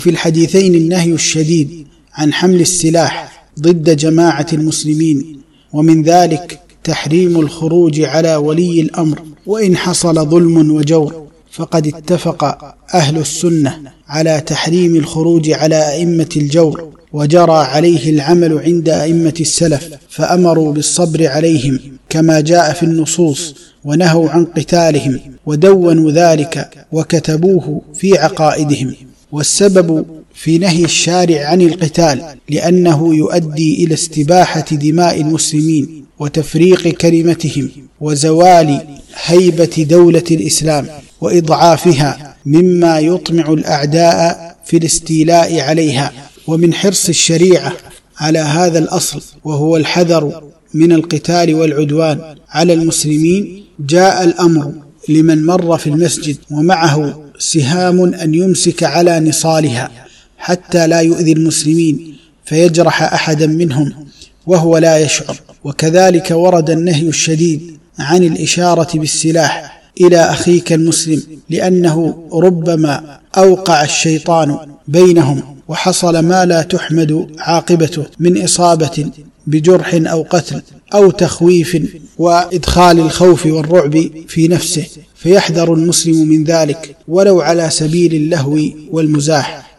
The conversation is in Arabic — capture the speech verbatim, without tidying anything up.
في الحديثين النهي الشديد عن حمل السلاح ضد جماعة المسلمين، ومن ذلك تحريم الخروج على ولي الأمر وإن حصل ظلم وجور، فقد اتفق أهل السنة على تحريم الخروج على أئمة الجور، وجرى عليه العمل عند أئمة السلف، فأمروا بالصبر عليهم كما جاء في النصوص، ونهوا عن قتالهم، ودونوا ذلك وكتبوه في عقائدهم. والسبب في نهي الشارع عن القتال لأنه يؤدي إلى استباحة دماء المسلمين وتفريق كلمتهم وزوال هيبة دولة الإسلام وإضعافها، مما يطمع الأعداء في الاستيلاء عليها. ومن حرص الشريعة على هذا الأصل وهو الحذر من القتال والعدوان على المسلمين، جاء الأمر لمن مر في المسجد ومعه سهام أن يمسك على نصالها حتى لا يؤذي المسلمين فيجرح أحدا منهم وهو لا يشعر. وكذلك ورد النهي الشديد عن الإشارة بالسلاح إلى أخيك المسلم، لأنه ربما أوقع الشيطان بينهم وحصل ما لا تحمد عاقبته من إصابة بجرح أو قتل أو تخويف وإدخال الخوف والرعب في نفسه، فيحذر المسلم من ذلك ولو على سبيل اللهو والمزاح.